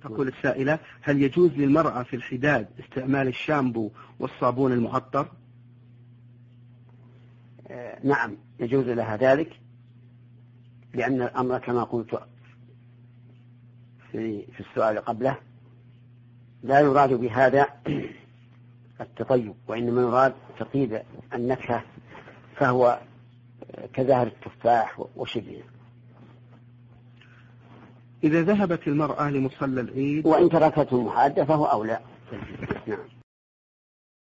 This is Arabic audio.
تقول السائلة: هل يجوز للمرأة في الحداد استعمال الشامبو والصابون المعطر؟ نعم يجوز لها ذلك، لأن الأمر كما قلت في السؤال قبله لا يراد بهذا التطيب، وإنما يراد تطيب النكهة، فهو كزهر التفاح وشبهه. إذا ذهبت المرأة لمصلى العيد وإن تركته محادة فهو أولى. نعم.